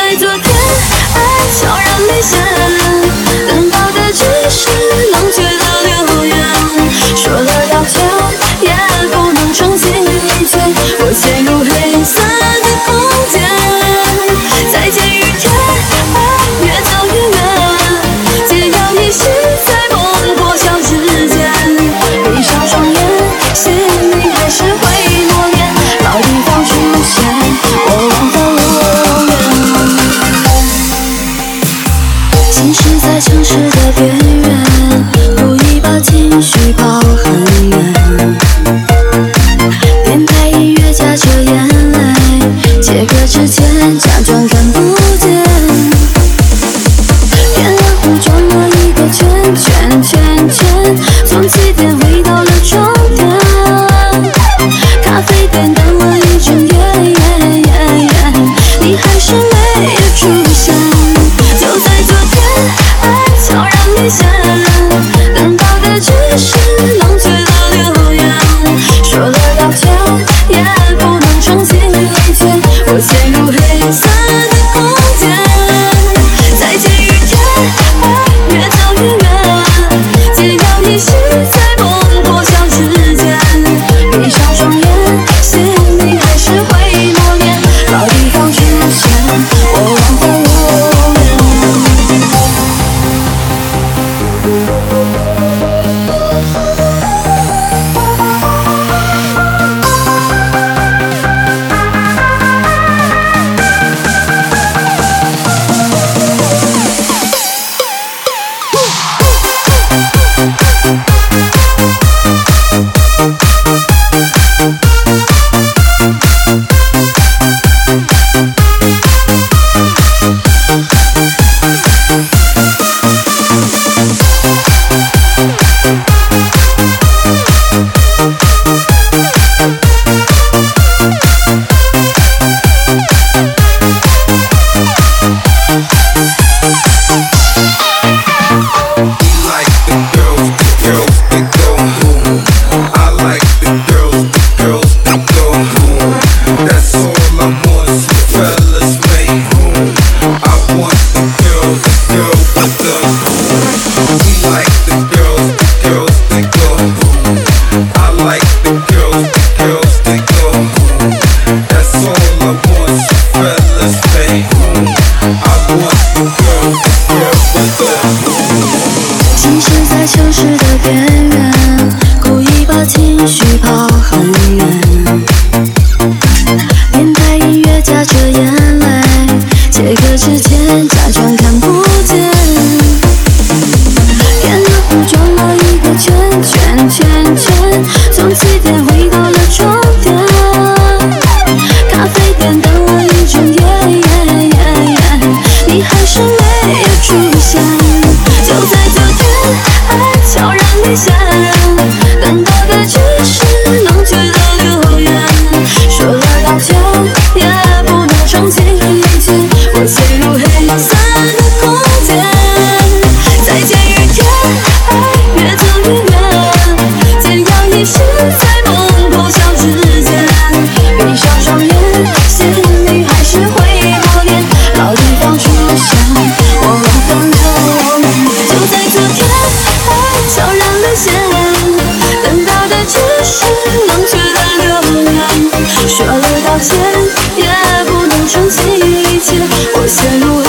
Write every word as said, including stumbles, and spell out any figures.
在昨天，爱悄然离现，等到的只是冷却的流言。说了要求，也不能撑起一切，我陷入黑色的空间。再见雨天，爱越走越远，解药遗失在梦破晓之间。闭上双眼，心里还是会默念，老地方出现，我忘了我远。心事在城市的边缘，故意把情绪跑很远。电台音乐夹着眼泪，切割之前假装看不见。点燃壶装了一个圈圈圈圈，从起点回到了终点。咖啡店等了一整夜夜夜夜，你还是没有出现。就在昨天，爱悄然离现，等到的只是冷却的流言。说了要求，也不能撑起一切，我陷入黑色的空间。再见雨天，爱越走越远，解药遗失在梦破晓之间。闭上双眼，心里还是会默念，老地方出现，我忘了我远。心事在城市的边缘，故意把情绪跑很远。电台音乐夹着眼泪，切割之前假装看不见。点燃壶装了一个圈圈圈圈，从起点回到了终点。咖啡店等了一整夜夜夜夜，你还是没有出现。就在昨天，爱悄然离现，等到的只是冷却的流言。说了要求，也不能撑起一切，我陷入黑色的空间。再见雨天，爱越走越远，解药遗失在梦破晓之间。闭上双眼，心里还是会默念，老地方出现，我忘了我远。就在昨天，爱悄然离现，等到的只是冷却的流言。说了道歉，也不能撑起一切，我陷入